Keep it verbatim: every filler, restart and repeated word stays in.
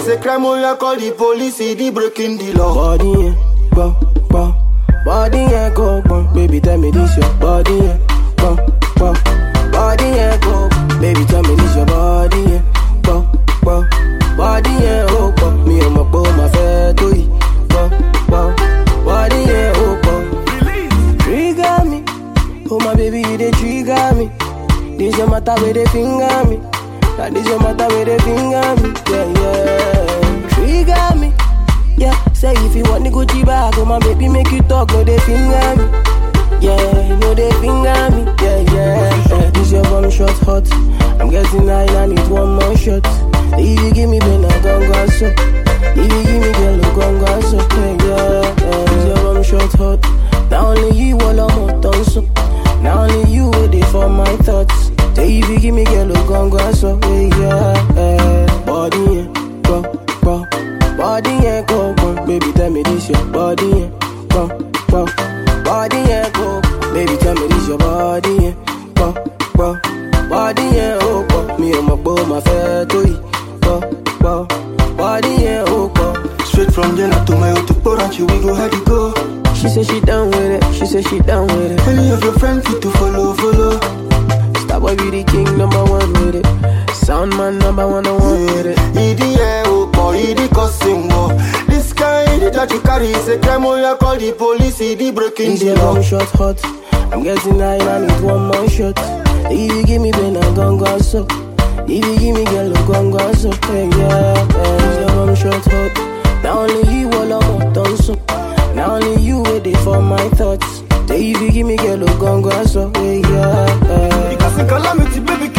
say crime, oh yeah, call the police, he the breaking the law. Body, yeah, bum, bum. Body, yeah, go, bum. Baby, tell me this your body, yeah, bum, bum. Body, yeah, go, baby, tell me this your body, yeah, bum, bum. Body, yeah, oh, bum. Me and my boy, my fair to you, bum, bum. Body, yeah, oh, bum. Trigger me, oh my baby, you dey trigger me. This your matter where they finger me. Now this your matter where they finger me. Yeah, yeah. Trigger me. Yeah, say if you want the Gucci bag, oh my baby make you talk, no they finger me. Yeah, no they finger me. Yeah, yeah, yeah. This your one shot hot. I'm getting high, I need one more shot. If you give me pain, I gon' go so. If you give me girl, I gon' go so. Yeah, yeah, yeah. This your one shot hot. Not only you, all I'm hot on so. Not only you, waiting for my thoughts. Say if you give me girl, I gon' go so. Yeah, yeah. Body, yeah, go, go. Body, yeah, go, go. Baby, tell me this your body, yeah, go, go. Body, yeah, go. Baby, tell me this your body, yeah, go, go. Body, yeah, oh, go. Me and my boy, my fair to you, go, go. Body, yeah, oh, go. Straight from Jena to my auto porranchi, we go how to go. She say she down with it, she say she down with it. Any of your friends fit to follow, follow. Star boy be the king, number one with it. Sound man, number one, the one with it. He the yeah, oh boy, he the cussing war. This guy, the that you carry, say crime, oh yeah, call the police, he the breaking This the your law. one shot hot. I'm getting high, I need one more shot. If you give me pain, I gon' go so. If you give me girl, I gon' go so. Hey, yeah, yeah. This your one shot hot. Not only you, all I'm hot on so. Not only you, waiting for my thoughts. Say if you give me girl, I gon' go so. Hey, yeah, yeah. Because in calamity, baby,